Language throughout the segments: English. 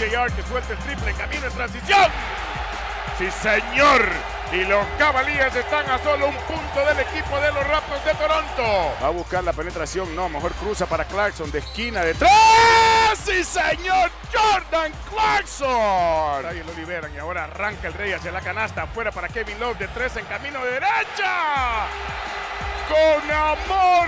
JR que suelta el triple, camino en transición. Sí, señor. Y los Cavaliers están a solo un punto del equipo de los Raptors de Toronto. Va a buscar la penetración, no, mejor cruza para Clarkson de esquina de 3. ¡Sí, señor! Jordan Clarkson. Ahí lo liberan y ahora arranca el Rey hacia la canasta. Afuera para Kevin Love de 3 en camino de derecha. ¡Con amor!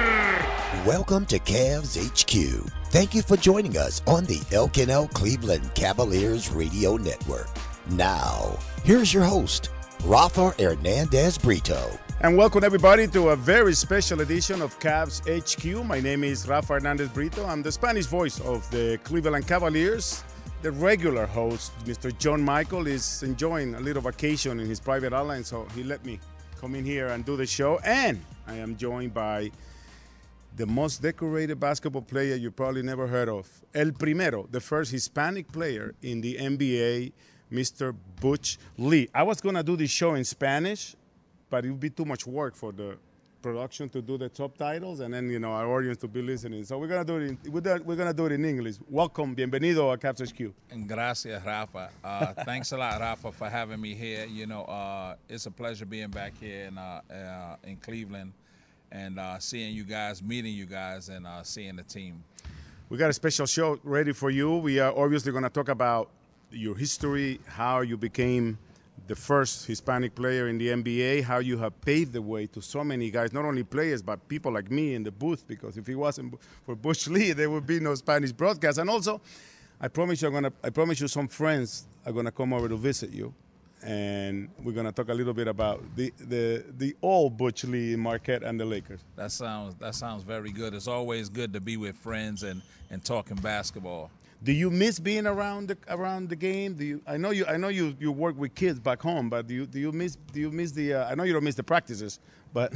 Welcome to Cavs HQ. Thank you for joining us on the Elk Cleveland Cavaliers Radio Network. Now, here's your host, Rafa Hernandez Brito. And welcome everybody to a very special edition of Cavs HQ. My name is Rafa Hernandez Brito. I'm the Spanish voice of the Cleveland Cavaliers. The regular host, Mr. John Michael, is enjoying a little vacation in his private island, so he let me come in here and do the show. And I am joined by the most decorated basketball player you probably never heard of. El primero, the first Hispanic player in the NBA, Mr. Butch Lee. I was going to do this show in Spanish, but it would be too much work for the production to do the subtitles and then, you know, our audience to be listening. So we're going to do it in English. Welcome, bienvenido a Cavs HQ. Gracias, Rafa. Thanks a lot, Rafa, for having me here. You know, it's a pleasure being back here in Cleveland and seeing you guys, meeting you guys, and seeing the team. We got a special show ready for you. We are obviously going to talk about your history, how you became the first Hispanic player in the NBA, how you have paved the way to so many guys, not only players, but people like me in the booth, because if it wasn't for Butch Lee, there would be no Spanish broadcast. And also, I promise you some friends are going to come over to visit you, and we're going to talk a little bit about the old Butch Lee, Marquette, and the Lakers. That sounds very good. It's always good to be with friends and talking basketball. Do you miss being around the game? I know you work with kids back home, but do you miss the? I know you don't miss the practices, but.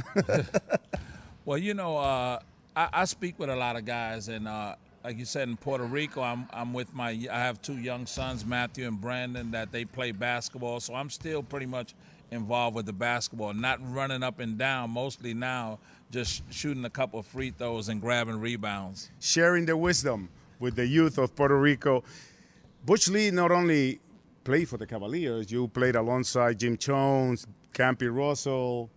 Well, you know, I speak with a lot of guys, and like you said, in Puerto Rico, I'm with I have two young sons, Matthew and Brandon, that they play basketball, so I'm still pretty much involved with the basketball, not running up and down. Mostly now, just shooting a couple of free throws and grabbing rebounds. Sharing the wisdom with the youth of Puerto Rico. Butch Lee not only played for the Cavaliers, you played alongside Jim Jones, Campy Russell,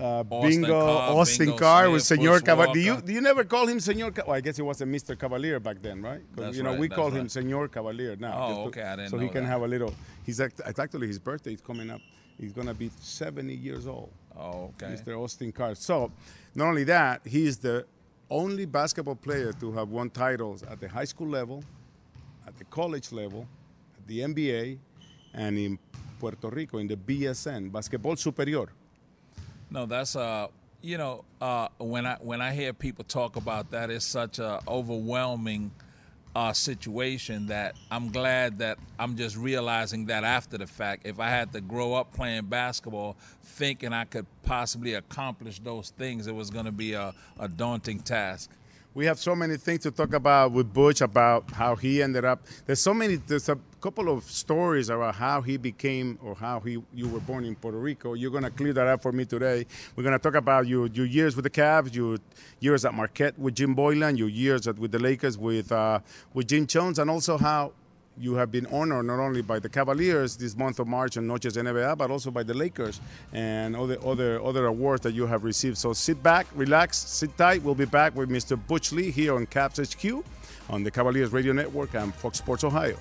Austin Carr with Senor Cavalier. Do you never call him Senor Cavalier? Well, I guess he was a Mr. Cavalier back then, right? Because we call him Senor Cavalier now. Oh, okay, I didn't know so he can that. have a little. It's actually his birthday is coming up. He's gonna be 70 years old. Oh, okay. Mr. Austin Carr. So, not only that, he's the only basketball player to have won titles at the high school level, at the college level, at the NBA, and in Puerto Rico in the BSN, Basketball Superior. No, that's you know, when I hear people talk about that, it's such a overwhelming situation that I'm glad that I'm just realizing that after the fact. If I had to grow up playing basketball thinking I could possibly accomplish those things, it was going to be a daunting task. We have so many things to talk about with Butch, about how he ended up. There's a couple of stories about how he became or how you were born in Puerto Rico. You're going to clear that up for me today. We're going to talk about your years with the Cavs, your years at Marquette with Jim Boylan, your years with the Lakers with Jim Jones, and also how you have been honored not only by the Cavaliers this month of March and Noches NBA, but also by the Lakers and other awards that you have received. So sit back, relax, sit tight. We'll be back with Mr. Butch Lee here on Cavs HQ on the Cavaliers Radio Network and Fox Sports Ohio.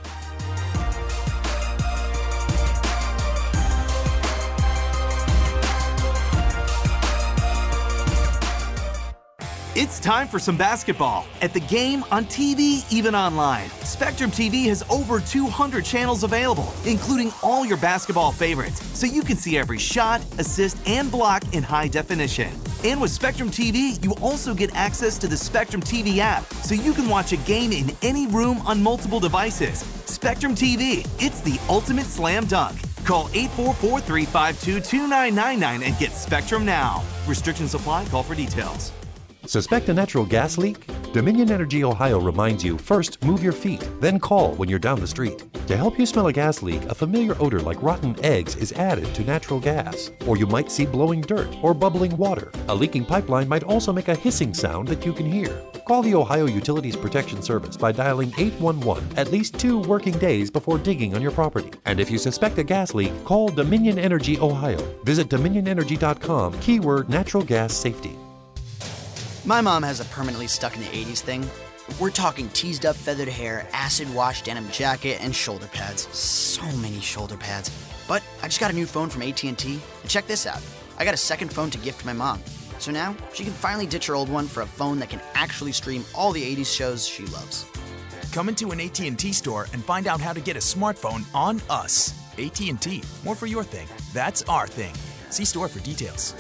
It's time for some basketball. At the game, on TV, even online. Spectrum TV has over 200 channels available, including all your basketball favorites, so you can see every shot, assist, and block in high definition. And with Spectrum TV, you also get access to the Spectrum TV app, so you can watch a game in any room on multiple devices. Spectrum TV, it's the ultimate slam dunk. Call 844-352-2999 and get Spectrum now. Restrictions apply. Call for details. Suspect a natural gas leak? Dominion Energy Ohio reminds you, first move your feet, then call when you're down the street. To help you smell a gas leak, a familiar odor like rotten eggs is added to natural gas. Or you might see blowing dirt or bubbling water. A leaking pipeline might also make a hissing sound that you can hear. Call the Ohio Utilities Protection Service by dialing 811 at least 2 working days before digging on your property. And if you suspect a gas leak, call Dominion Energy Ohio. Visit dominionenergy.com, keyword natural gas safety. My mom has a permanently stuck in the 80s thing. We're talking teased up feathered hair, acid wash denim jacket, and shoulder pads. So many shoulder pads. But I just got a new phone from AT&T, and check this out. I got a second phone to gift my mom. So now she can finally ditch her old one for a phone that can actually stream all the 80s shows she loves. Come into an AT&T store and find out how to get a smartphone on us. AT&T, more for your thing. That's our thing. See store for details.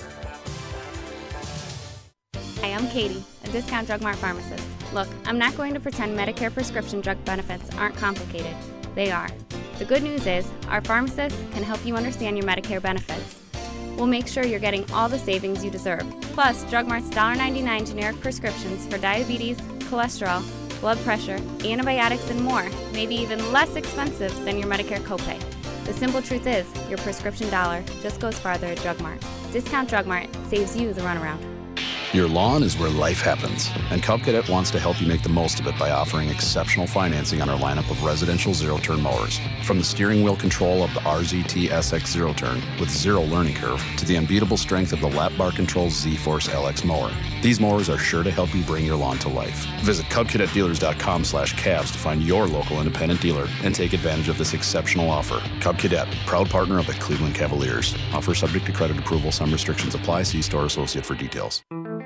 Hi, I'm Katie, a Discount Drug Mart pharmacist. Look, I'm not going to pretend Medicare prescription drug benefits aren't complicated. They are. The good news is, our pharmacists can help you understand your Medicare benefits. We'll make sure you're getting all the savings you deserve. Plus, Drug Mart's $1.99 generic prescriptions for diabetes, cholesterol, blood pressure, antibiotics, and more may be even less expensive than your Medicare copay. The simple truth is, your prescription dollar just goes farther at Drug Mart. Discount Drug Mart saves you the runaround. Your lawn is where life happens, and Cub Cadet wants to help you make the most of it by offering exceptional financing on our lineup of residential zero-turn mowers. From the steering wheel control of the RZT SX Zero-Turn with zero learning curve to the unbeatable strength of the lap bar control Z-Force LX mower. These mowers are sure to help you bring your lawn to life. Visit CubCadetDealers.com/calves to find your local independent dealer and take advantage of this exceptional offer. Cub Cadet, proud partner of the Cleveland Cavaliers. Offer subject to credit approval. Some restrictions apply. See store associate for details.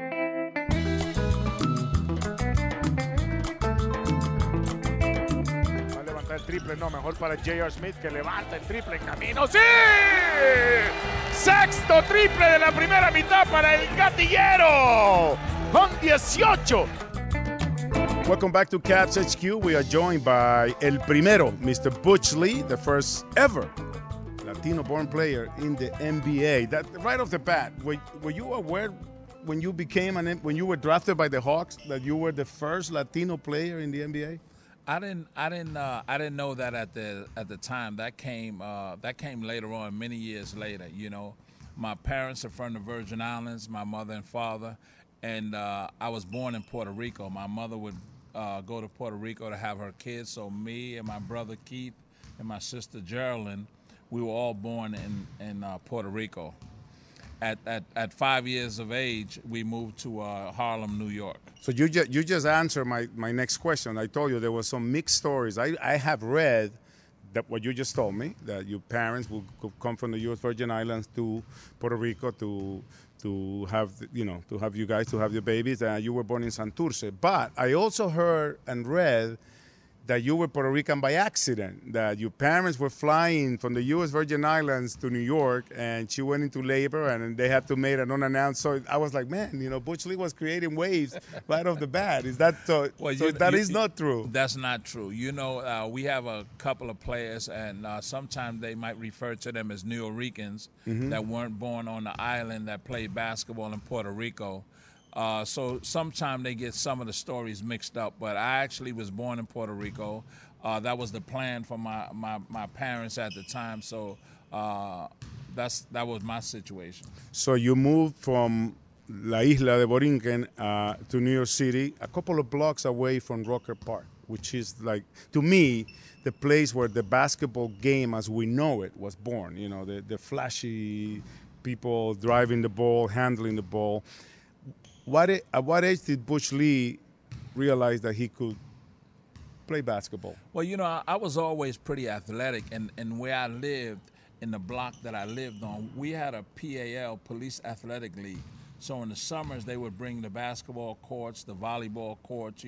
Triple, no, mejor para J.R. Smith que levanta el triple en camino. ¡Sí! Sexto triple de la primera mitad para el gatillero con 18. Welcome back to Cavs HQ. We are joined by El Primero, Mr. Butch Lee, the first ever Latino-born player in the NBA. That right off the bat, were you aware when you when you were drafted by the Hawks that you were the first Latino player in the NBA? I didn't know that at the time. That came later on, many years later. You know, my parents are from the Virgin Islands, my mother and father, and I was born in Puerto Rico. My mother would go to Puerto Rico to have her kids. So me and my brother Keith and my sister Geraldine, we were all born in Puerto Rico. At 5 years of age, we moved to Harlem, New York. So you just answered my next question. I told you there were some mixed stories. I have read that what you just told me, that your parents would come from the U.S. Virgin Islands to Puerto Rico to have you guys to have your babies, and you were born in Santurce. But I also heard and read that you were Puerto Rican by accident, that your parents were flying from the U.S. Virgin Islands to New York, and she went into labor, and they had to make an unannounced. So I was like, man, Butch Lee was creating waves right off the bat. Is that so? Well, that is not true. That's not true. We have a couple of players, and sometimes they might refer to them as Nuyorican that weren't born on the island that played basketball in Puerto Rico. So sometimes they get some of the stories mixed up, but I actually was born in Puerto Rico. That was the plan for my parents at the time, so that was my situation. So you moved from La Isla de Borinquen to New York City, a couple of blocks away from Roker Park, which is like, to me, the place where the basketball game as we know it was born. The flashy people driving the ball, handling the ball. At what age did Butch Lee realize that he could play basketball? Well, I was always pretty athletic, and where I lived, in the block that I lived on, we had a PAL, Police Athletic League. So in the summers, they would bring the basketball courts, the volleyball courts,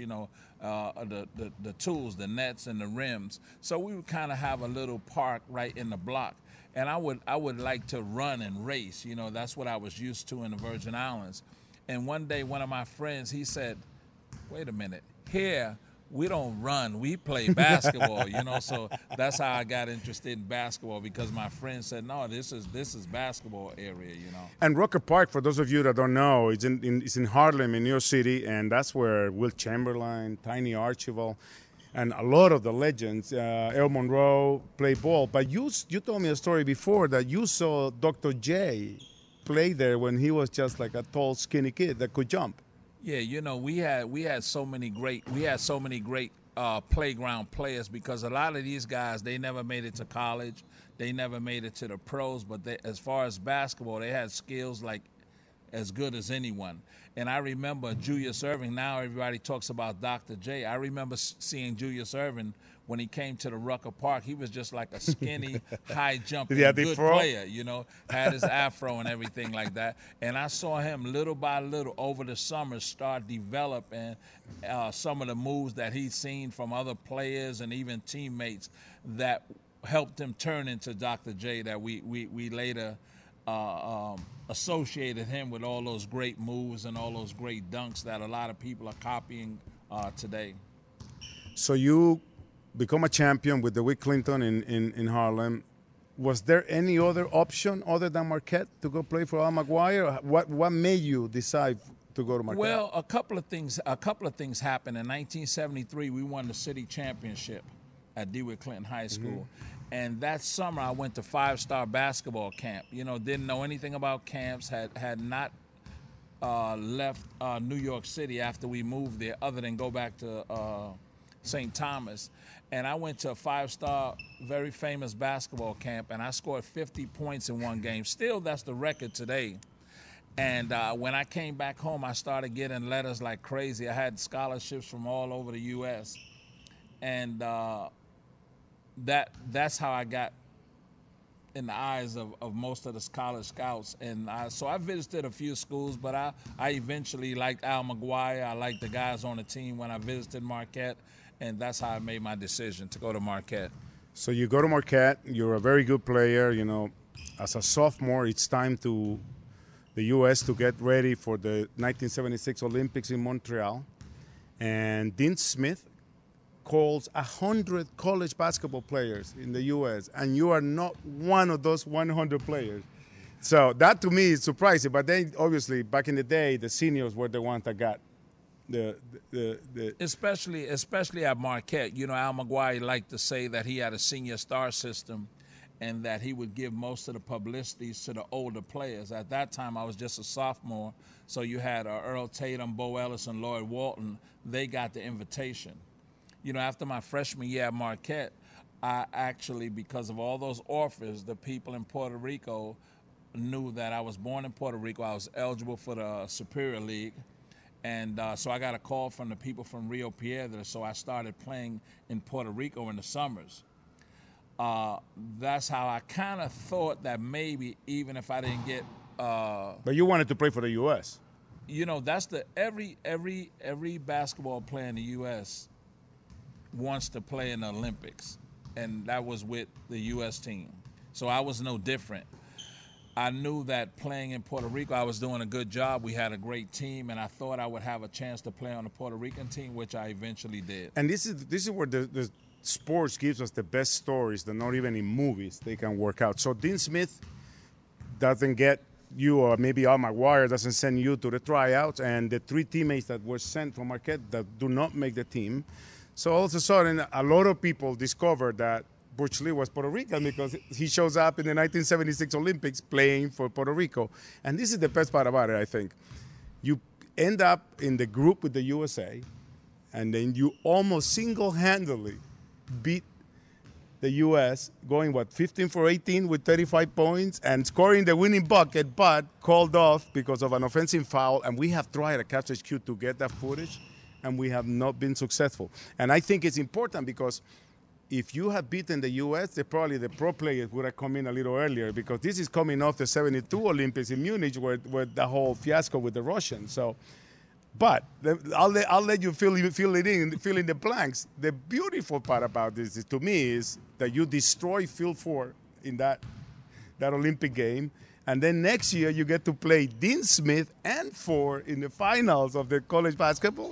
the tools, the nets and the rims. So we would kind of have a little park right in the block. And I would like to run and race. That's what I was used to in the Virgin Islands. And one day, one of my friends, he said, wait a minute, here we don't run, we play basketball, you know. So that's how I got interested in basketball, because my friend said, no, this is basketball area, you know. And Rucker Park, for those of you that don't know, it's in Harlem in New York City, and that's where Will Chamberlain, Tiny Archibald, and a lot of the legends, El Monroe, play ball. But you told me a story before that you saw Dr. J play there when he was just like a tall, skinny kid that could jump. Yeah, you know, we had so many great playground players, because a lot of these guys, they never made it to college, they never made it to the pros, but as far as basketball, they had skills like as good as anyone. And I remember Julius Erving. Now everybody talks about Dr. J. I remember seeing Julius Erving when he came to the Rucker Park. He was just like a skinny, high-jumping, good player, you know, had his afro and everything like that. And I saw him little by little over the summer start developing some of the moves that he'd seen from other players and even teammates that helped him turn into Dr. J, that we later associated him with all those great moves and all those great dunks that a lot of people are copying today. So you become a champion with DeWitt Clinton in Harlem. Was there any other option other than Marquette to go play for Al McGuire? What made you decide to go to Marquette? Well, a couple of things happened. In 1973, we won the city championship at DeWitt Clinton High School. And that summer, I went to 5-star basketball camp. You know, didn't know anything about camps, had not left New York City after we moved there, other than go back to St. Thomas. And I went to a 5-star, very famous basketball camp, and I scored 50 points in one game. Still, that's the record today. And when I came back home, I started getting letters like crazy. I had scholarships from all over the U.S. And that's how I got in the eyes of most of the college scouts. And so I visited a few schools, but I eventually liked Al McGuire. I liked the guys on the team when I visited Marquette, and that's how I made my decision to go to Marquette. So you go to Marquette. You're a very good player. You know, as a sophomore, it's time to the U.S. to get ready for the 1976 Olympics in Montreal. And Dean Smith calls 100 college basketball players in the U.S., and you are not one of those 100 players. So that to me is surprising. But then, obviously, back in the day, the seniors were the ones that got the especially at Marquette. You know, Al McGuire liked to say that he had a senior star system, and that he would give most of the publicities to the older players. At that time, I was just a sophomore, so you had Earl Tatum, Bo Ellis, and Lloyd Walton. They got the invitation. You know, after my freshman year at Marquette, I actually, because of all those offers, the people in Puerto Rico knew that I was born in Puerto Rico. I was eligible for the Superior League. And so I got a call from the people from Rio Piedra, so I started playing in Puerto Rico in the summers. That's how I kind of thought that maybe even if I didn't get but you wanted to play for the U.S. You know, that's every basketball player in the U.S. wants to play in the Olympics, and that was with the U.S. team. So I was no different. I knew that playing in Puerto Rico, I was doing a good job. We had a great team, and I thought I would have a chance to play on the Puerto Rican team, which I eventually did. And this is where the sports gives us the best stories that not even in movies they can work out. So Dean Smith doesn't get you, or maybe Al McGuire doesn't send you to the tryouts, and the 3 teammates that were sent from Marquette that do not make the team. So all of a sudden, a lot of people discovered that Butch Lee was Puerto Rican because he shows up in the 1976 Olympics playing for Puerto Rico. And this is the best part about it, I think. You end up in the group with the USA, and then you almost single-handedly beat the U.S., going, 15 for 18 with 35 points and scoring the winning bucket, but called off because of an offensive foul. And we have tried at Cavs HQ to get that footage, and we have not been successful. And I think it's important because if you had beaten the U.S., probably the pro players would have come in a little earlier, because this is coming off the 72 Olympics in Munich where the whole fiasco with the Russians. So, but I'll let you fill in the blanks. The beautiful part about this is, to me, is that you destroy Phil Ford in that Olympic game, and then next year you get to play Dean Smith and Ford in the finals of the college basketball.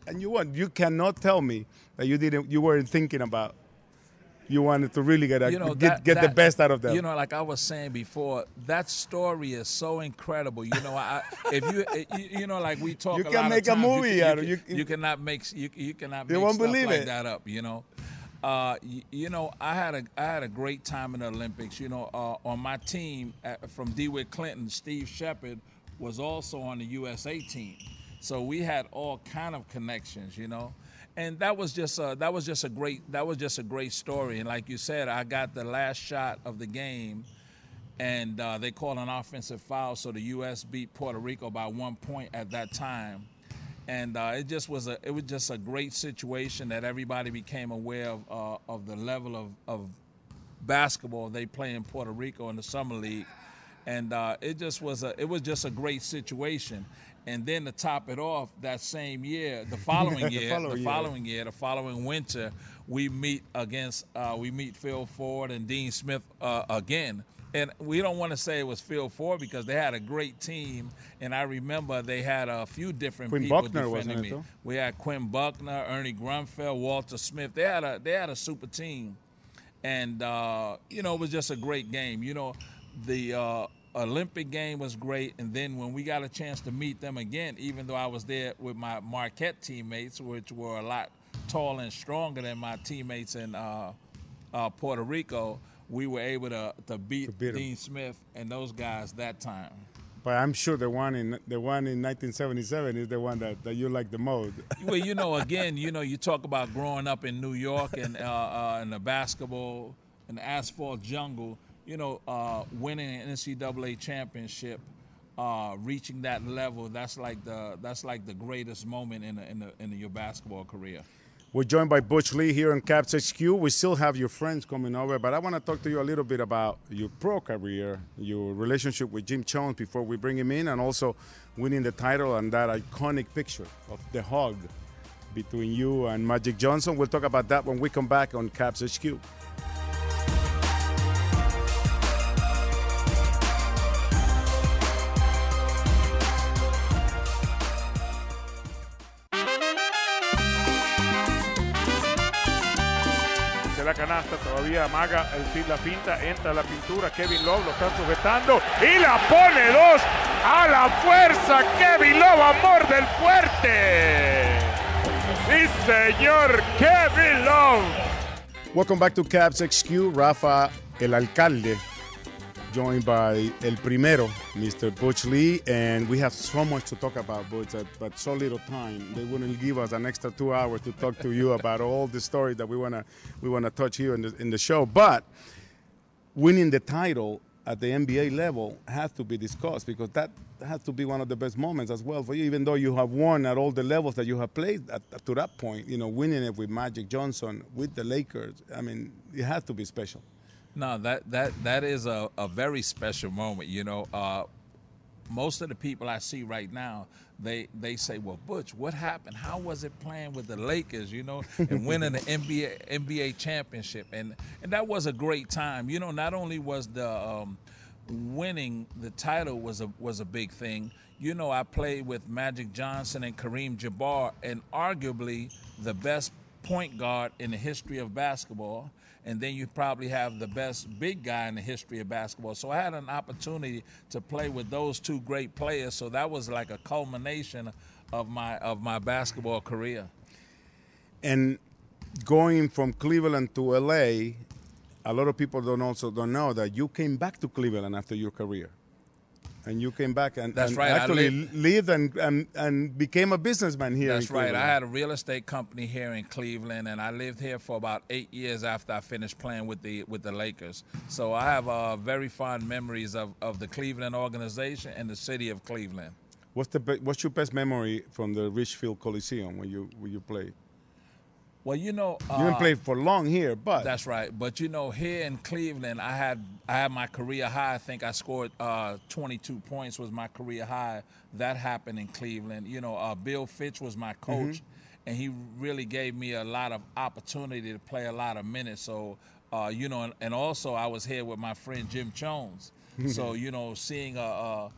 and you won. You cannot tell me that you weren't thinking about. You wanted to really get the best out of them. You know, like I was saying before, that story is so incredible. You know, you know, like we talk. You can make a movie out of it. You cannot make stuff believe like it. that up. You know. You know, I had a great time in the Olympics. You know, on my team from DeWitt Clinton, Steve Shepard was also on the USA team, so we had all kind of connections. You know, and that was just a great story. And like you said, I got the last shot of the game, and they called an offensive foul, so the U.S. beat Puerto Rico by 1 point at that time. And it was just a great situation that everybody became aware of the level of basketball they play in Puerto Rico in the summer league, and it was just a great situation. And then to top it off, that same year, the following winter, we meet Phil Ford and Dean Smith again. And we don't want to say it was Phil Ford because they had a great team, and I remember they had a few different people defending me. We had Quinn Buckner, Ernie Grunfeld, Walter Smith. They had a super team, and you know, it was just a great game. You know, the Olympic game was great, and then when we got a chance to meet them again, even though I was there with my Marquette teammates, which were a lot taller and stronger than my teammates in Puerto Rico, we were able to beat Dean Smith and those guys that time. But I'm sure the one in 1977 is the one that you like the most. Well, you know, again, you know, you talk about growing up in New York and in the basketball and the asphalt jungle. You know, winning an NCAA championship, reaching that level, that's like the greatest moment in your basketball career. We're joined by Butch Lee here on Cavs HQ. We still have your friends coming over, but I want to talk to you a little bit about your pro career, your relationship with Jim Jones before we bring him in, and also winning the title and that iconic picture of the hug between you and Magic Johnson. We'll talk about that when we come back on Cavs HQ. La canasta todavía amaga la finta, entra la pintura, Kevin Love lo está sujetando y la pone 2 a la fuerza. Kevin Love, amor del fuerte. Sí, señor, Kevin Love. Welcome back to Cavs HQ. Rafa, el alcalde, joined by El Primero, Mr. Butch Lee, and we have so much to talk about, Butch, but so little time. They wouldn't give us an extra 2 hours to talk to you about all the stories that we wanna touch here in the show. But winning the title at the NBA level has to be discussed because that has to be one of the best moments as well for you, even though you have won at all the levels that you have played to that point. You know, winning it with Magic Johnson, with the Lakers, I mean, it has to be special. No, that is a very special moment. You know, most of the people I see right now, they say, well, Butch, what happened? How was it playing with the Lakers, you know, and winning the NBA championship? And that was a great time. You know, not only was the winning the title was a big thing. You know, I played with Magic Johnson and Kareem Jabbar, and arguably the best point guard in the history of basketball. And then you probably have the best big guy in the history of basketball. So I had an opportunity to play with those two great players. So that was like a culmination of my basketball career. And going from Cleveland to LA, a lot of people don't know that you came back to Cleveland after your career. And you came back and actually lived and became a businessman here. That's right. I had a real estate company here in Cleveland, and I lived here for about 8 years after I finished playing with the Lakers. So I have very fond memories of the Cleveland organization and the city of Cleveland. What's your best memory from the Richfield Coliseum when you played? Well, you know, you didn't play for long here, but that's right. But you know, here in Cleveland, I had my career high. I think I scored 22 points was my career high. That happened in Cleveland. You know, Bill Fitch was my coach, and he really gave me a lot of opportunity to play a lot of minutes. So, you know, and also I was here with my friend Jim Jones. So, you know, seeing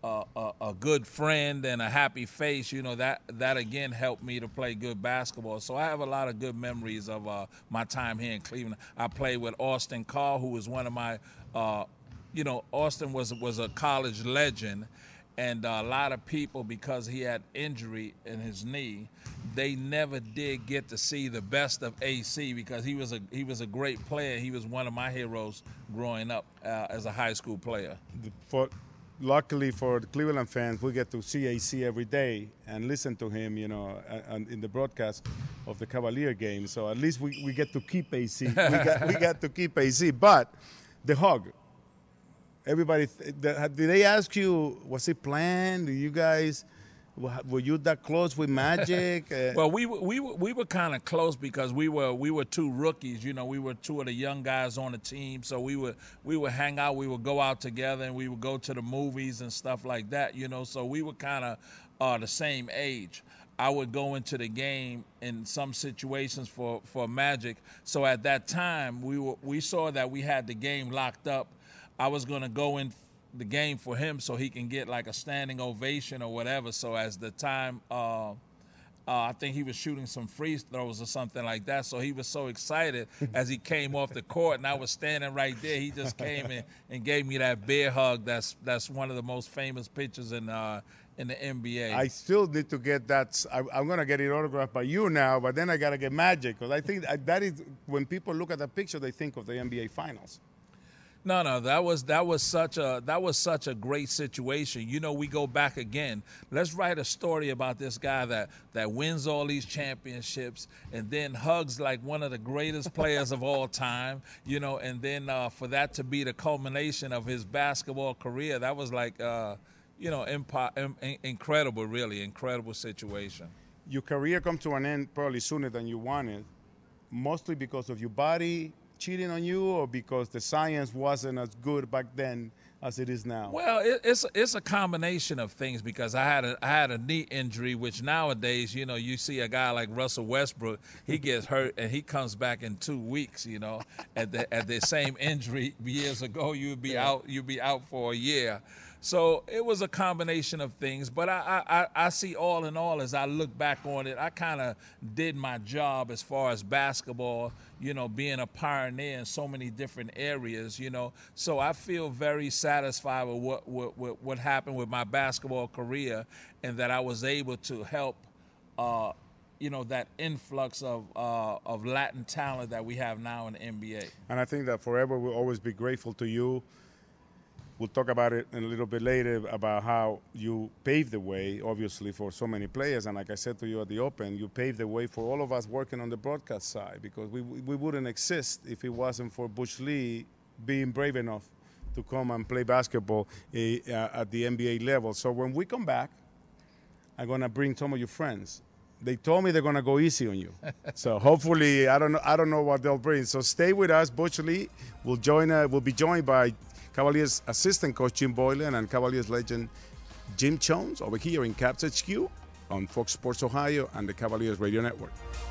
a good friend and a happy face, you know, that again helped me to play good basketball. So I have a lot of good memories of my time here in Cleveland. I played with Austin Carr, who was one of my, you know, Austin was a college legend. And a lot of people, because he had injury in his knee, they never did get to see the best of AC because he was a great player. He was one of my heroes growing up as a high school player. Luckily for the Cleveland fans, we get to see AC every day and listen to him, you know, in the broadcast of the Cavalier game. So at least we get to keep AC. we got to keep AC. But the hug. Everybody, did they ask you, was it planned? You guys, were you that close with Magic? Well, we were kind of close because we were two rookies. You know, we were two of the young guys on the team. So we would hang out. We would go out together, and we would go to the movies and stuff like that. You know, so we were kind of the same age. I would go into the game in some situations for Magic. So at that time, we saw that we had the game locked up. I was going to go in the game for him so he can get like a standing ovation or whatever. So as the time, I think he was shooting some free throws or something like that. So he was so excited as he came off the court, and I was standing right there. He just came in and gave me that bear hug. That's one of the most famous pictures in the NBA. I still need to get that. I'm going to get it autographed by you now, but then I got to get Magic because I think that is when people look at the picture, they think of the NBA Finals. No, that was such a great situation. You know, we go back again. Let's write a story about this guy that wins all these championships and then hugs like one of the greatest players of all time. You know, and then for that to be the culmination of his basketball career, that was like, you know, incredible, really incredible situation. Your career come to an end probably sooner than you wanted, mostly because of your body cheating on you, or because the science wasn't as good back then as it is now? Well, it's a combination of things because I had a knee injury, which nowadays, you know, you see a guy like Russell Westbrook, he gets hurt and he comes back in 2 weeks. You know, at the same injury years ago, you'd be out for a year. So it was a combination of things, but I see all in all, as I look back on it, I kind of did my job as far as basketball, you know, being a pioneer in so many different areas, you know. So I feel very satisfied with what happened with my basketball career, and that I was able to help, you know, that influx of Latin talent that we have now in the NBA. And I think that forever we'll always be grateful to you. We'll talk about it in a little bit later about how you paved the way, obviously, for so many players. And like I said to you at the Open, you paved the way for all of us working on the broadcast side, because we wouldn't exist if it wasn't for Bush Lee being brave enough to come and play basketball at the NBA level. So when we come back, I'm going to bring some of your friends. They told me they're going to go easy on you. So hopefully, I don't know what they'll bring. So stay with us. Bush Lee will be joined by Cavaliers assistant coach Jim Boylan and Cavaliers legend Jim Jones over here in Cavs HQ on Fox Sports Ohio and the Cavaliers Radio Network.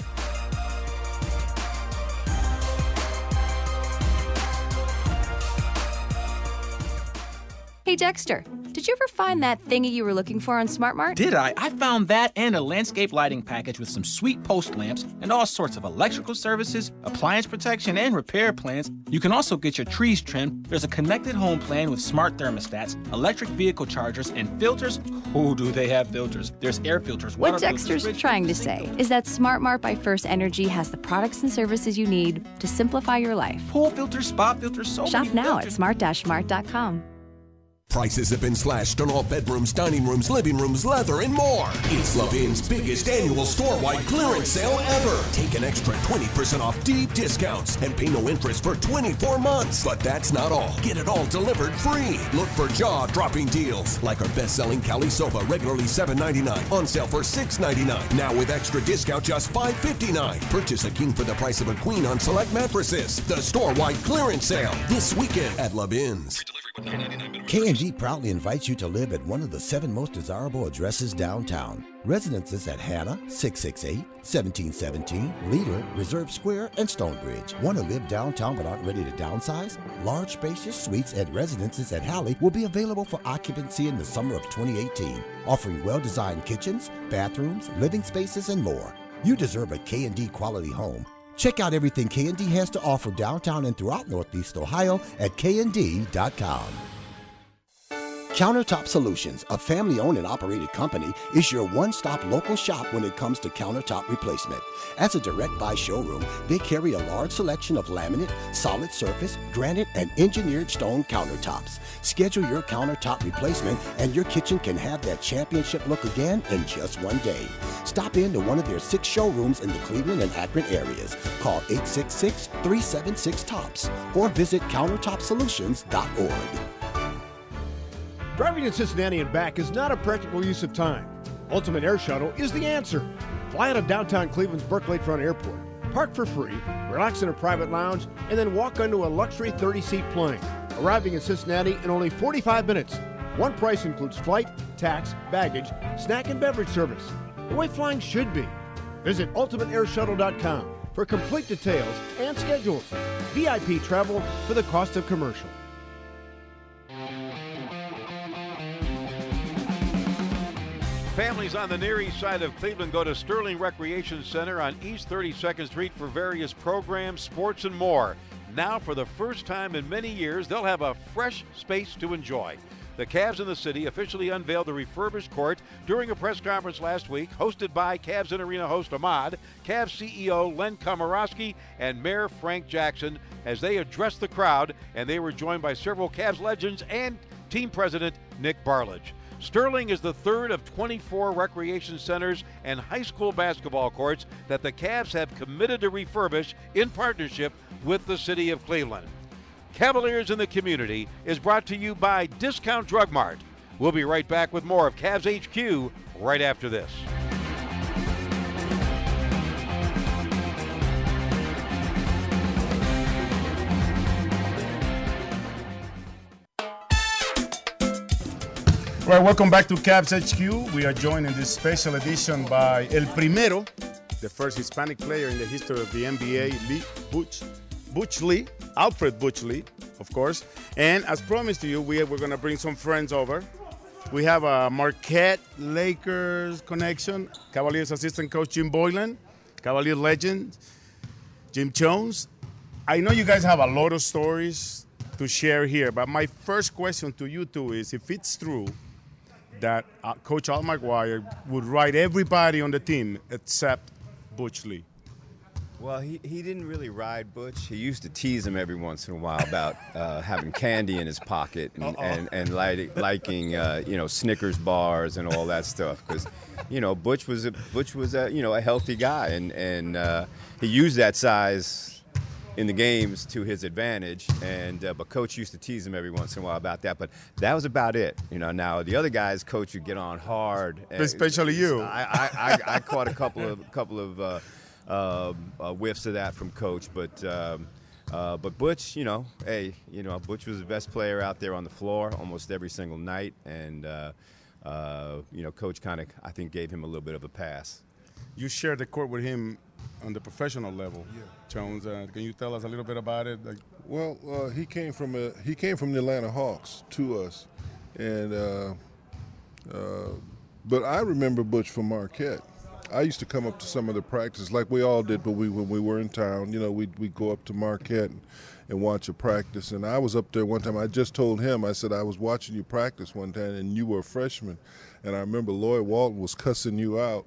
Hey, Dexter, did you ever find that thingy you were looking for on SmartMart? Did I? I found that and a landscape lighting package with some sweet post lamps and all sorts of electrical services, appliance protection, and repair plans. You can also get your trees trimmed. There's a connected home plan with smart thermostats, electric vehicle chargers, and filters. Oh, do they have filters? There's air filters, water filters. What Dexter's trying to say is that SmartMart by First Energy has the products and services you need to simplify your life. Pool filters, spa filters, so Shop many now filters. at smart-smart.com. Prices have been slashed on all bedrooms, dining rooms, living rooms, leather, and more. It's Levin's biggest annual store-wide clearance sale ever. Take an extra 20% off deep discounts and pay no interest for 24 months. But that's not all. Get it all delivered free. Look for jaw-dropping deals, like our best-selling Cali Sofa, regularly $7.99, on sale for $6.99. Now with extra discount, just $5.59. Purchase a king for the price of a queen on select mattresses. The store-wide clearance sale this weekend at Levin's. K&J KNG proudly invites you to live at one of the 7 most desirable addresses downtown. Residences at Hannah, 668, 1717, Leader, Reserve Square, and Stonebridge. Want to live downtown but aren't ready to downsize? Large spacious suites at Residences at Halley will be available for occupancy in the summer of 2018, offering well-designed kitchens, bathrooms, living spaces, and more. You deserve a K&D quality home. Check out everything K&D has to offer downtown and throughout Northeast Ohio at knd.com. Countertop Solutions, a family-owned and operated company, is your one-stop local shop when it comes to countertop replacement. As a direct-buy showroom, they carry a large selection of laminate, solid surface, granite, and engineered stone countertops. Schedule your countertop replacement, and your kitchen can have that championship look again in just one day. Stop in to one of their 6 showrooms in the Cleveland and Akron areas. Call 866-376-TOPS or visit countertopsolutions.org. Driving in Cincinnati and back is not a practical use of time. Ultimate Air Shuttle is the answer. Fly out of downtown Cleveland's Burke Lakefront Airport, park for free, relax in a private lounge, and then walk onto a luxury 30-seat plane, arriving in Cincinnati in only 45 minutes. One price includes flight, tax, baggage, snack, and beverage service. The way flying should be. Visit ultimateairshuttle.com for complete details and schedules. VIP travel for the cost of commercial. Families on the Near East Side of Cleveland go to Sterling Recreation Center on East 32nd Street for various programs, sports, and more. Now, for the first time in many years, they'll have a fresh space to enjoy. The Cavs in the city officially unveiled the refurbished court during a press conference last week, hosted by Cavs and Arena host Ahmad, Cavs CEO Len Komoroski, and Mayor Frank Jackson as they addressed the crowd, and they were joined by several Cavs legends and team president Nick Barlage. Sterling is the third of 24 recreation centers and high school basketball courts that the Cavs have committed to refurbish in partnership with the city of Cleveland. Cavaliers in the Community is brought to you by Discount Drug Mart. We'll be right back with more of Cavs HQ right after this. All right, welcome back to Cavs HQ. We are joined in this special edition by El Primero, the first Hispanic player in the history of the NBA, Butch Lee, Alfred Butch Lee, of course. And as promised to you, we're going to bring some friends over. We have a Marquette Lakers connection, Cavaliers assistant coach Jim Boylan, Cavalier legend Jim Jones. I know you guys have a lot of stories to share here, but my first question to you two is if it's true that Coach Al McGuire would ride everybody on the team except Butch Lee. Well, he didn't really ride Butch. He used to tease him every once in a while about having candy in his pocket and liking Snickers bars and all that stuff. Because Butch was a healthy guy and he used that size in the games to his advantage, but Coach used to tease him every once in a while about that. But that was about it. Now the other guys, Coach would get on hard. Especially you. I caught a couple of whiffs of that from Coach, but Butch, Butch was the best player out there on the floor almost every single night, and Coach kind of, I think, gave him a little bit of a pass. You shared the court with him on the professional level, yeah. Jones. Can you tell us a little bit about it? Well, he came from the Atlanta Hawks to us, and but I remember Butch from Marquette. I used to come up to some of the practices like we all did, but when we were in town, we'd go up to Marquette and watch a practice. And I was up there one time. I just told him, I said, I was watching you practice one time, and you were a freshman. And I remember Lloyd Walton was cussing you out.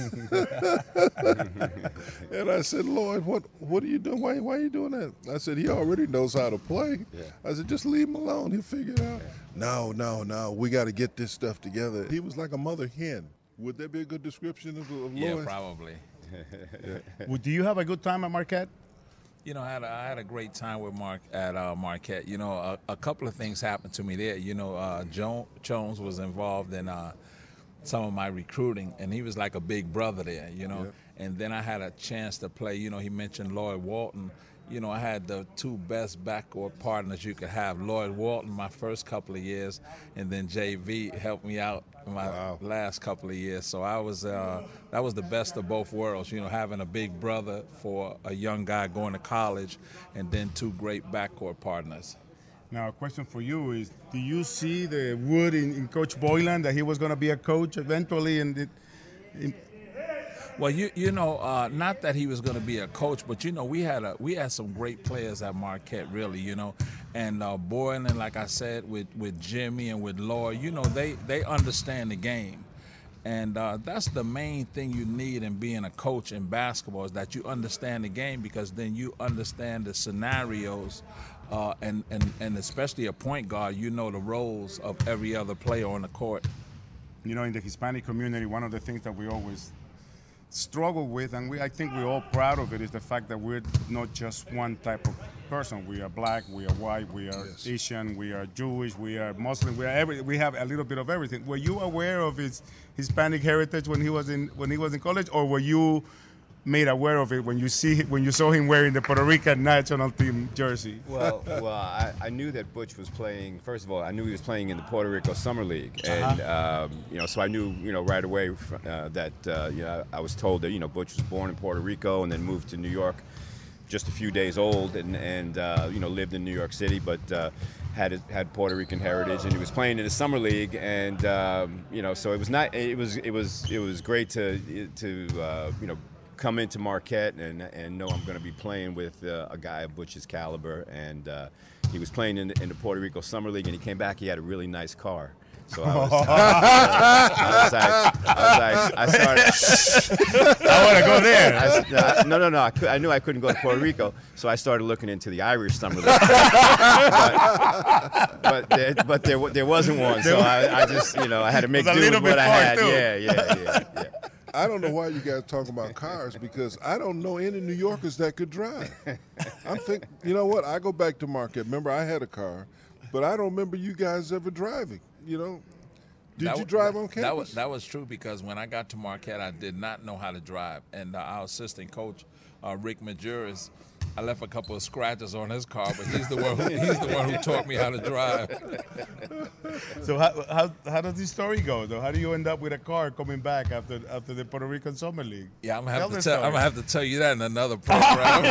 And I said, Lloyd, what are you doing? Why are you doing that? I said, he already knows how to play. Yeah. I said, just leave him alone. He'll figure it out. Yeah. No, we got to get this stuff together. He was like a mother hen. Would that be a good description of Lloyd? Yeah, probably. Well, do you have a good time at Marquette? I had a great time with Marquette. A couple of things happened to me there. Jones was involved in some of my recruiting, and he was like a big brother there, Yeah. And then I had a chance to play. He mentioned Lloyd Walton. you know, I had the two best backcourt partners you could have. Lloyd Walton my first couple of years, and then JV helped me out my last couple of years. So I was that was the best of both worlds, you know, having a big brother for a young guy going to college, and then two great backcourt partners. Now, a question for you is, do you see the wood in Coach Boylan that he was going to be a coach eventually? Well, you know, not that he was going to be a coach, but you know, we had some great players at Marquette, really, you know, and Boylan, like I said, with Jimmy and with Lloyd, you know, they understand the game, and that's the main thing you need in being a coach in basketball, is that you understand the game, because then you understand the scenarios, and especially a point guard, you know the roles of every other player on the court. You know, in the Hispanic community, one of the things that we always struggle with, and I think we're all proud of it, is the fact that we're not just one type of person. We are black, we are white, we are Asian, we are Jewish, we are Muslim, we have a little bit of everything. Were you aware of his Hispanic heritage when he was in college, or were you made aware of it when you saw him wearing the Puerto Rican national team jersey? Well, I knew that Butch was playing. First of all, I knew he was playing in the Puerto Rico Summer League, and you know, so I knew, you know, right away that you know, I was told that, you know, Butch was born in Puerto Rico and then moved to New York, just a few days old, and you know, lived in New York City, but had Puerto Rican heritage, and he was playing in the Summer League, and you know, so it was great to you know, come into Marquette and know I'm going to be playing with a guy of Butch's caliber, and he was playing in the Puerto Rico Summer League, and he came back. He had a really nice car, so I want to go there. No. I knew I couldn't go to Puerto Rico, so I started looking into the Irish Summer League. but there wasn't one, so I just, you know, I had to make do with what I had. Yeah. I don't know why you guys talk about cars, because I don't know any New Yorkers that could drive. I'm thinking, you know what? I go back to Marquette. Remember, I had a car, but I don't remember you guys ever driving. You know, did you drive on campus? That was true, because when I got to Marquette, I did not know how to drive, and our assistant coach, Rick Majuris, I left a couple of scratches on his car, but he's the one who taught me how to drive. So how does this story go, though? How do you end up with a car coming back after the Puerto Rican Summer League? Yeah, I'm gonna have to tell you that in another program.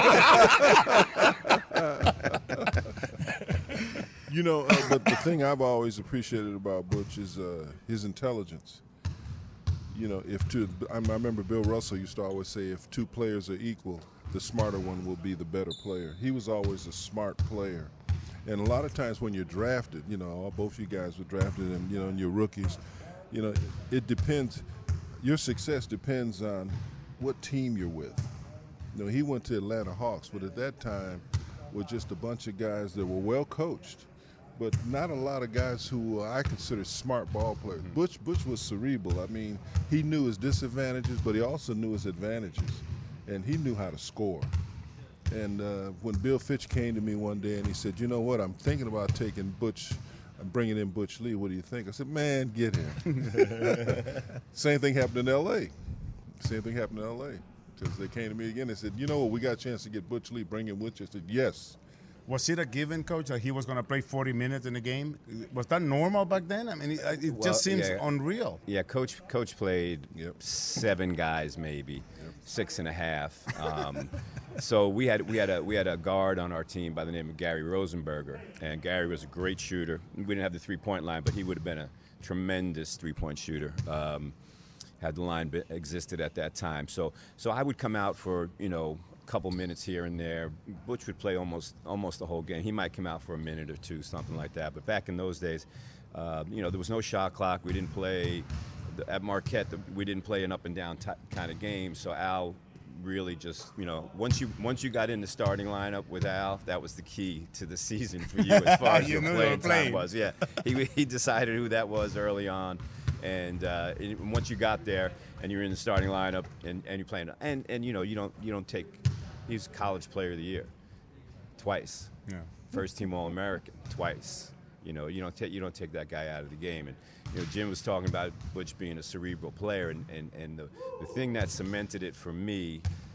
You know, but the thing I've always appreciated about Butch is his intelligence. You know, I remember Bill Russell used to always say, if two players are equal, the smarter one will be the better player. He was always a smart player. And a lot of times when you're drafted, you know, both you guys were drafted, and, you know, and you're rookies, you know, it depends. Your success depends on what team you're with. You know, he went to Atlanta Hawks, but at that time were just a bunch of guys that were well coached, but not a lot of guys who I consider smart ball players. Butch was cerebral. I mean, he knew his disadvantages, but he also knew his advantages, and he knew how to score. And when Bill Fitch came to me one day and he said, you know what, I'm thinking about taking Butch, I'm bringing in Butch Lee, what do you think? I said, man, get him. Same thing happened in L.A. Because they came to me again and said, you know what, we got a chance to get Butch Lee, bring him with you. I said, yes. Was it a given, Coach, that he was going to play 40 minutes in a game? Was that normal back then? I mean, it just seems unreal. Yeah, Coach played 7 guys maybe, 6.5. So we had a guard on our team by the name of Gary Rosenberger, and Gary was a great shooter. We didn't have the 3-point line, but he would have been a tremendous 3-point shooter. Had the line existed at that time. So I would come out for, you know, couple minutes here and there. Butch would play almost the whole game. He might come out for a minute or two, something like that. But back in those days, you know, there was no shot clock. We didn't play at Marquette. We didn't play an up and down kind of game. So Al really just, you know, once you got in the starting lineup with Al, that was the key to the season for you as far as your playing time was. Yeah, he decided who that was early on. And once you got there and you're in the starting lineup and you're playing, and you know, you don't take. He's College Player of the Year twice. Yeah. First team All-American twice. You know, you don't take that guy out of the game. And you know, Jim was talking about Butch being a cerebral player, and the thing that cemented it for me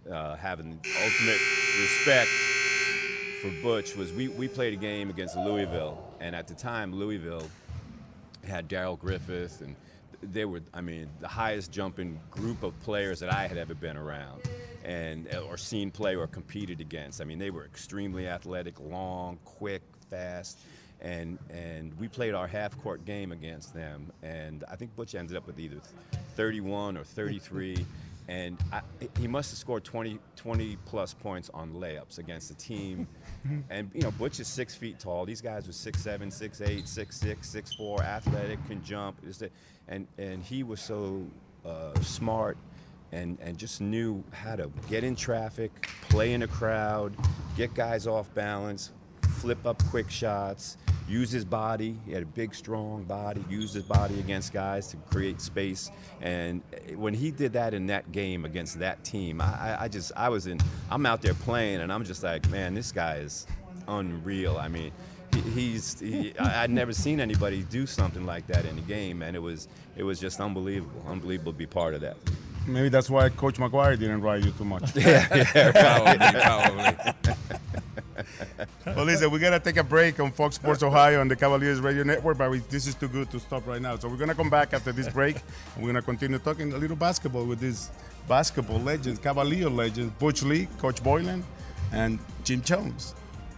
having ultimate respect for Butch was we played a game against Louisville, and at the time Louisville had Darrell Griffith, and they were, the highest jumping group of players that I had ever been around or seen play or competed against. They were extremely athletic, long, quick, fast, and we played our half-court game against them, and I think Butch ended up with either 31 or 33, and he must have scored 20-plus points on layups against the team. And, Butch is 6 feet tall. These guys were 6'7", 6'8", 6'6", 6'4", athletic, can jump. And he was so smart and just knew how to get in traffic, play in a crowd, get guys off balance, flip up quick shots, use his body. He had a big, strong body, used his body against guys to create space. And when he did that in that game against that team, I'm out there playing, and I'm just like, man, this guy is unreal. I'd never seen anybody do something like that in a game, and it was just unbelievable to be part of that. Maybe that's why Coach McGuire didn't ride you too much. Probably. Well, listen, we're going to take a break on Fox Sports Ohio on the Cavaliers Radio Network, but this is too good to stop right now. So we're going to come back after this break, and we're going to continue talking a little basketball with these basketball legends, Cavalier legends, Butch Lee, Coach Boylan, and Jim Jones.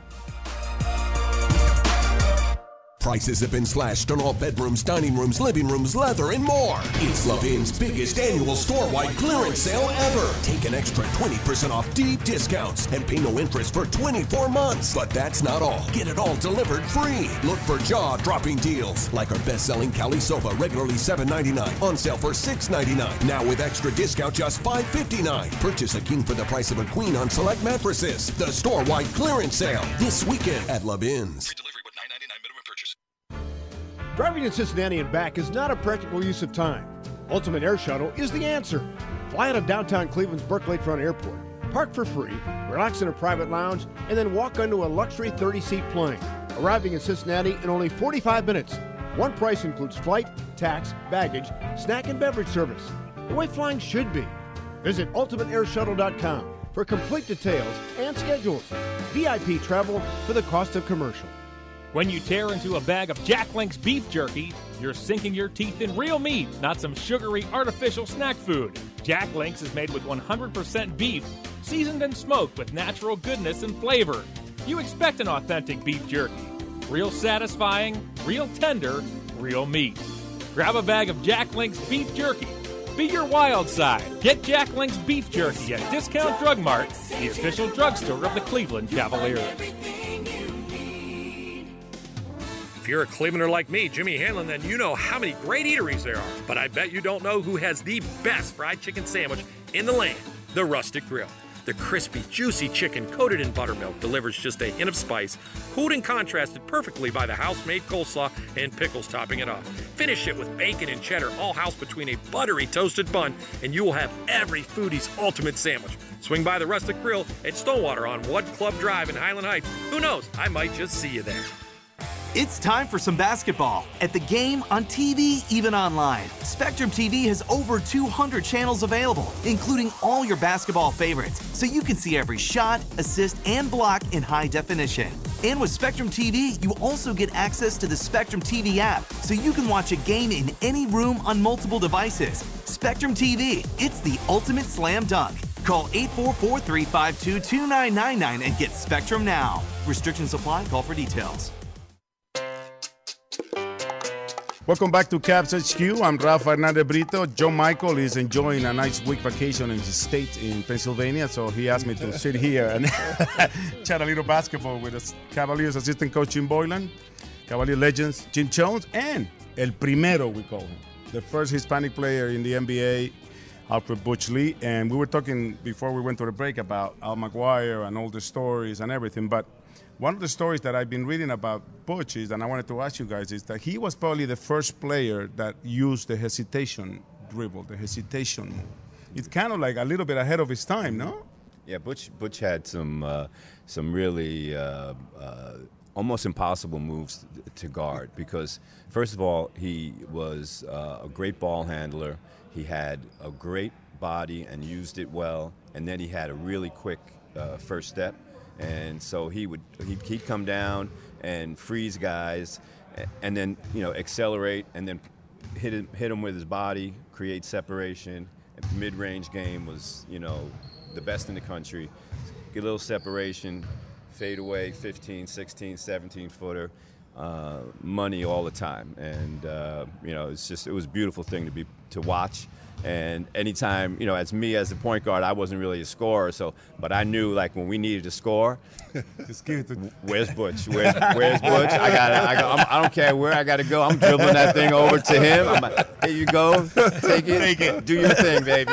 Prices have been slashed on all bedrooms, dining rooms, living rooms, leather, and more. It's Levin's biggest annual store-wide clearance sale ever. Take an extra 20% off deep discounts and pay no interest for 24 months. But that's not all. Get it all delivered free. Look for jaw-dropping deals, like our best-selling Cali Sofa, regularly $7.99, on sale for $6.99. Now with extra discount, just $5.59. Purchase a king for the price of a queen on select mattresses. The store-wide clearance sale this weekend at Levin's. Driving in Cincinnati and back is not a practical use of time. Ultimate Air Shuttle is the answer. Fly out of downtown Cleveland's Burke Lakefront Airport, park for free, relax in a private lounge, and then walk onto a luxury 30-seat plane. Arriving in Cincinnati in only 45 minutes. One price includes flight, tax, baggage, snack, and beverage service. The way flying should be. Visit ultimateairshuttle.com for complete details and schedules. VIP travel for the cost of commercial. When you tear into a bag of Jack Link's beef jerky, you're sinking your teeth in real meat, not some sugary, artificial snack food. Jack Link's is made with 100% beef, seasoned and smoked with natural goodness and flavor. You expect an authentic beef jerky. Real satisfying, real tender, real meat. Grab a bag of Jack Link's beef jerky. Be your wild side. Get Jack Link's beef jerky at Discount Drug Mart, the official drugstore of the Cleveland Cavaliers. If you're a Clevelander like me, Jimmy Hanlon, then you know how many great eateries there are. But I bet you don't know who has the best fried chicken sandwich in the land, the Rustic Grill. The crispy, juicy chicken coated in buttermilk delivers just a hint of spice, cooled and contrasted perfectly by the house-made coleslaw and pickles topping it off. Finish it with bacon and cheddar, all housed between a buttery toasted bun, and you will have every foodie's ultimate sandwich. Swing by the Rustic Grill at Stonewater on Wood Club Drive in Highland Heights. Who knows, I might just see you there. It's time for some basketball. At the game, on TV, even online. Spectrum TV has over 200 channels available, including all your basketball favorites, so you can see every shot, assist, and block in high definition. And with Spectrum TV, you also get access to the Spectrum TV app, so you can watch a game in any room on multiple devices. Spectrum TV, it's the ultimate slam dunk. Call 844-352-2999 and get Spectrum now. Restrictions apply. Call for details. Welcome back to Cavs HQ. I'm Rafa Hernandez Brito. John Michael is enjoying a nice week vacation in his state in Pennsylvania, so he asked me to sit here and chat a little basketball with us. Cavaliers assistant coach Jim Boylan, Cavalier legends Jim Jones, and El Primero, we call him, the first Hispanic player in the NBA, Alfred Butch Lee. And we were talking before we went to the break about Al McGuire and all the stories and everything, but one of the stories that I've been reading about Butch is, and I wanted to ask you guys, is that he was probably the first player that used the hesitation dribble, the hesitation move. It's kind of like a little bit ahead of his time, no? Yeah, Butch had some really almost impossible moves to guard because, first of all, he was a great ball handler. He had a great body and used it well, and then he had a really quick first step, and so he'd come down and freeze guys, and then accelerate, and then hit him with his body, create separation. Mid-range game was the best in the country. Get a little separation, fade away, 15, 16, 17 footer. Money all the time, and it was a beautiful thing to watch. And anytime, as the point guard, I wasn't really a scorer, but I knew like when we needed to score, where's Butch? Where's Butch? I don't care where I got to go. I'm dribbling that thing over to him. I'm like, here you go, take it, do your thing, baby.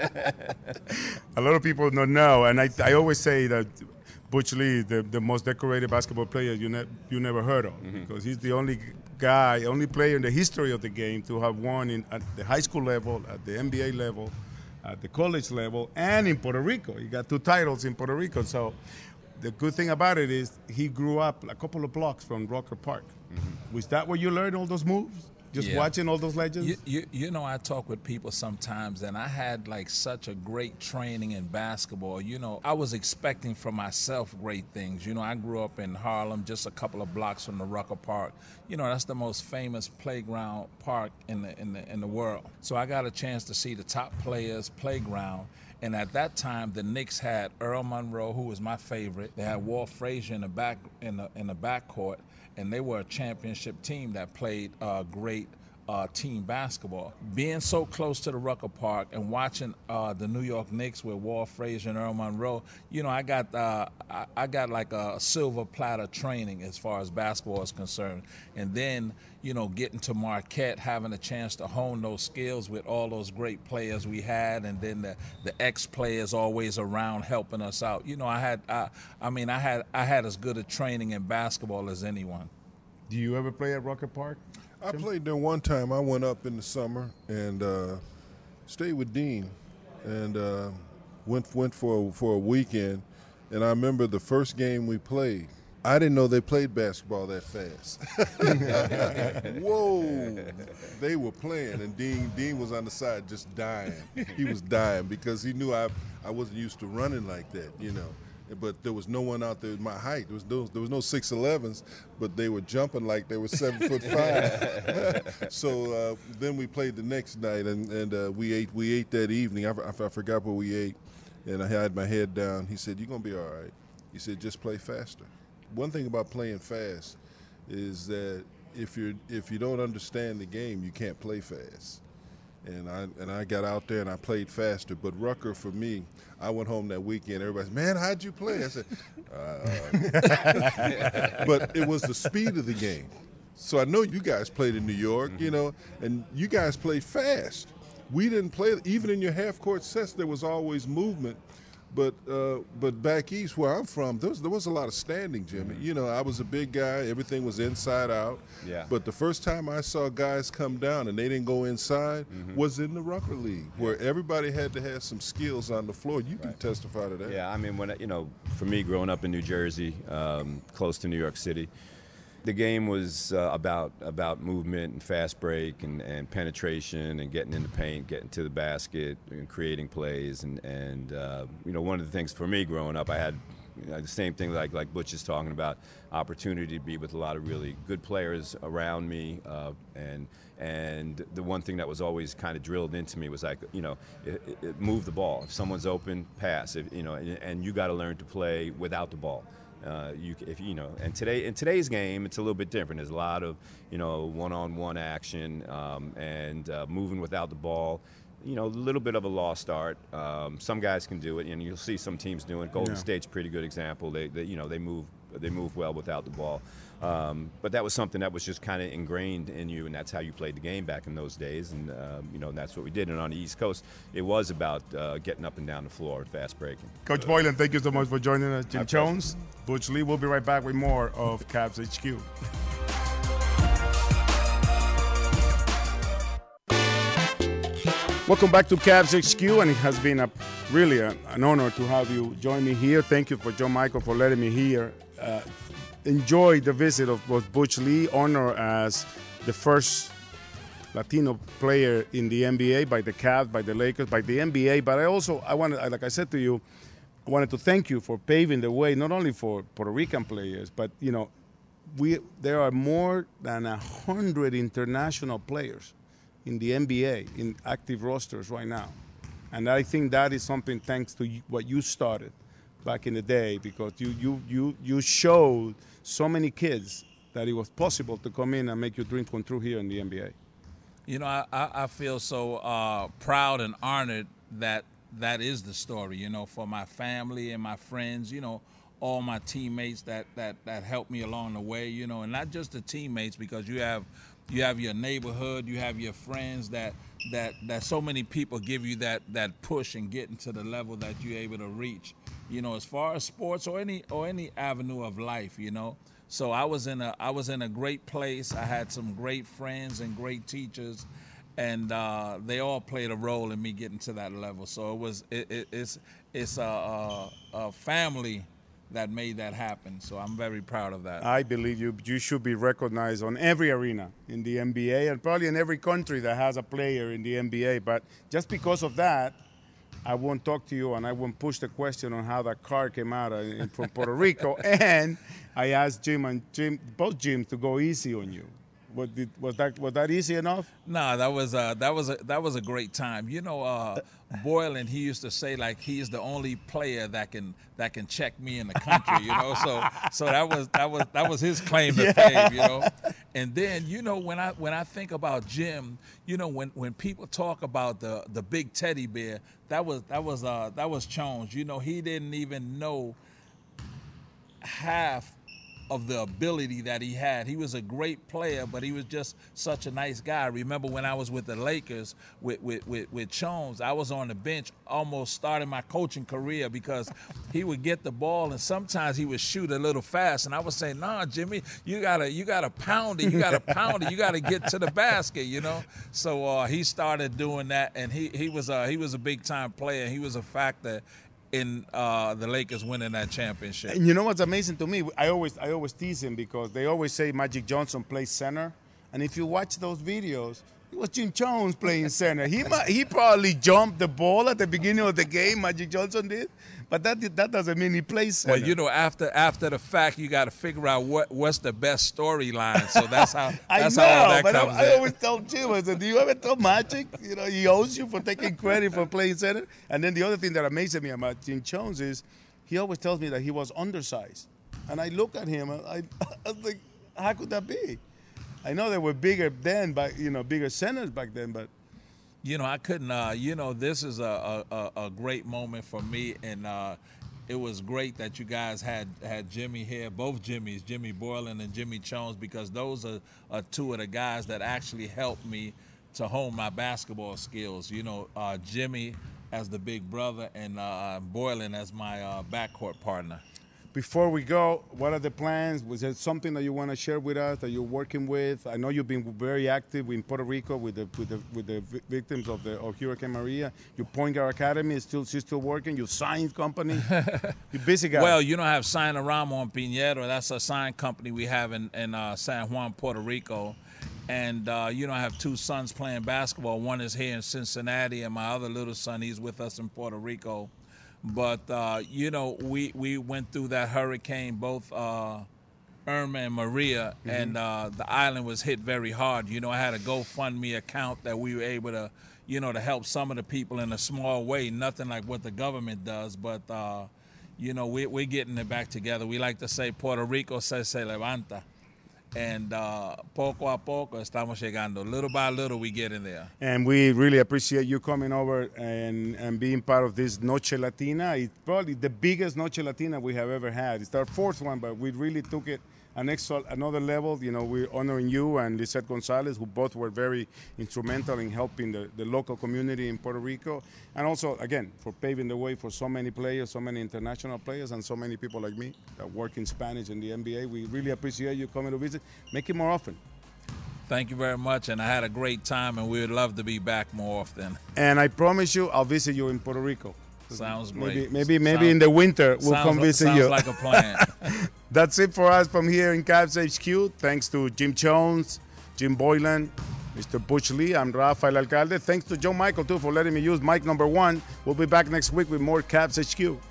A lot of people don't know, and I always say that Butch Lee, the most decorated basketball player you never heard of, because he's the only player in the history of the game to have won at the high school level, at the NBA level, at the college level, and in Puerto Rico. He got 2 titles in Puerto Rico. So the good thing about it is he grew up a couple of blocks from Rocker Park. Was that where you learned all those moves? Just watching all those legends? I talk with people sometimes, and I had like such a great training in basketball. I was expecting for myself great things. I grew up in Harlem, just a couple of blocks from the Rucker Park. That's the most famous playground park in the world. So I got a chance to see the top players' playground. And at that time, the Knicks had Earl Monroe, who was my favorite. They had Walt Frazier in the backcourt. And they were a championship team that played great team basketball. Being so close to the Rucker Park and watching the New York Knicks with Walt Frazier and Earl Monroe, I got like a silver platter training as far as basketball is concerned. And then, getting to Marquette, having a chance to hone those skills with all those great players we had, and then the ex-players always around helping us out. I had as good a training in basketball as anyone. Do you ever play at Rucker Park? I played there one time. I went up in the summer and stayed with Dean, and went for a weekend. And I remember the first game we played. I didn't know they played basketball that fast. Whoa! They were playing, and Dean was on the side just dying. He was dying because he knew I wasn't used to running like that, But there was no one out there my height. There was no 6'11s, but they were jumping like they were 7'5". So then we played the next night, and we ate that evening. I forgot what we ate, and I had my head down. He said, "You're gonna be all right." He said, "Just play faster." One thing about playing fast is that if you don't understand the game, you can't play fast. And I got out there and I played faster. But Rucker, for me, I went home that weekend. Everybody said, "Man, how'd you play?" I said, but it was the speed of the game. So I know you guys played in New York, and you guys played fast. We didn't play, even in your half-court sets, there was always movement. But back east where I'm from, there was a lot of standing, Jimmy. I was a big guy. Everything was inside out. Yeah. But the first time I saw guys come down and they didn't go inside was in the Rucker League, where everybody had to have some skills on the floor. You can testify to that. Yeah, I mean, for me, growing up in New Jersey, close to New York City, the game was about movement and fast break and penetration and getting in the paint, getting to the basket and creating plays. And one of the things for me growing up, I had the same thing like Butch is talking about, opportunity to be with a lot of really good players around me. And the one thing that was always kind of drilled into me was like, move the ball. If someone's open, pass. And you got to learn to play without the ball. And in today's game, it's a little bit different. There's a lot of, one-on-one action and moving without the ball. A little bit of a lost art. Some guys can do it, and you'll see some teams doing it. Golden State's a pretty good example. They move well without the ball. But that was something that was just kind of ingrained in you, and that's how you played the game back in those days. And that's what we did. And on the East Coast, it was about getting up and down the floor and fast breaking. Coach Boylan, thank you so much for joining us. Jim Jones, Butch Lee. We'll be right back with more of Cavs HQ. Welcome back to Cavs HQ, and it has been really an honor to have you join me here. Thank you for John Michael for letting me here. Enjoy the visit of both Butch Lee, honor as the first Latino player in the NBA by the Cavs, by the Lakers, by the NBA. But I wanted, like I said to you, I wanted to thank you for paving the way, not only for Puerto Rican players, but, you know, there are more than 100 international players in the NBA in active rosters right now. And I think that is something thanks to what you started back in the day, because you showed so many kids that it was possible to come in and make your dream come true here in the NBA. You know, I feel so proud and honored that is the story, you know, for my family and my friends, you know, all my teammates that helped me along the way, you know, and not just the teammates, because you have your neighborhood, you have your friends that so many people give you that push and getting to the level that you're able to reach, you know, as far as sports or any avenue of life, you know. So I was in a great place. I had some great friends and great teachers, and they all played a role in me getting to that level. So it's a family that made that happen. So I'm very proud of that. I believe you should be recognized on every arena in the NBA, and probably in every country that has a player in the NBA. But just because of that, I won't talk to you and I won't push the question on how that car came out from Puerto Rico. And I asked both Jims to go easy on you. Was that easy enough? No, that was a great time. You know, Boylan, he used to say like he's the only player that can check me in the country. You know, so that was his claim to fame. You know, and then you know when I think about Jim, you know when people talk about the big teddy bear, that was Jones. You know, he didn't even know half of the ability that he had. He was a great player, but he was just such a nice guy. I remember when I was with the Lakers with Jones, I was on the bench almost starting my coaching career because he would get the ball and sometimes he would shoot a little fast. And I was saying, nah, Jimmy, you gotta pound it. You gotta pound it. You gotta get to the basket, you know? So he started doing that, and he was a big time player. He was a factor in the Lakers winning that championship. And you know what's amazing to me? I always tease him because they always say Magic Johnson plays center, and if you watch those videos, it was Jim Jones playing center. He probably jumped the ball at the beginning of the game, Magic Johnson did, but that doesn't mean he plays center. Well, you know, after the fact, you got to figure out what's the best storyline. So that's how all that comes in. I always tell Jim, I said, do you ever tell Magic? You know, he owes you for taking credit for playing center. And then the other thing that amazes me about Jim Jones is he always tells me that he was undersized. And I look at him, and I was like, how could that be? I know they were bigger then, but bigger centers back then, but. You know, I couldn't, this is a great moment for me, and it was great that you guys had Jimmy here, both Jimmys, Jimmy Boylan and Jimmy Jones, because those are two of the guys that actually helped me to hone my basketball skills. You know, Jimmy as the big brother and Boylan as my backcourt partner. Before we go, what are the plans? Was there something that you want to share with us that you're working with? I know you've been very active in Puerto Rico with the victims of Hurricane Maria. Your Point Guard Academy she's still working. Your sign company, you're busy guy. Well, you know, I have Signorama in Piñero. That's a sign company we have in San Juan, Puerto Rico. And, I have two sons playing basketball. One is here in Cincinnati, and my other little son, he's with us in Puerto Rico. But, we went through that hurricane, both Irma and Maria, and the island was hit very hard. You know, I had a GoFundMe account that we were able to, to help some of the people in a small way, nothing like what the government does. But, we're getting it back together. We like to say Puerto Rico se levanta. And poco a poco estamos llegando. Little by little, we get in there. And we really appreciate you coming over and being part of this Noche Latina. It's probably the biggest Noche Latina we have ever had. It's our fourth one, but we really took it another level. You know, we're honoring you and Lisette Gonzalez, who both were very instrumental in helping the local community in Puerto Rico. And also, again, for paving the way for so many players, so many international players, and so many people like me that work in Spanish in the NBA. We really appreciate you coming to visit. Make it more often. Thank you very much, and I had a great time, and we would love to be back more often. And I promise you, I'll visit you in Puerto Rico. Sounds great. Maybe in the winter we'll come visit you. Sounds like a plan. That's it for us from here in Cavs HQ. Thanks to Jim Jones, Jim Boylan, Mr. Butch Lee, I'm Rafael Alcalde. Thanks to John Michael, too, for letting me use mic number 1. We'll be back next week with more Cavs HQ.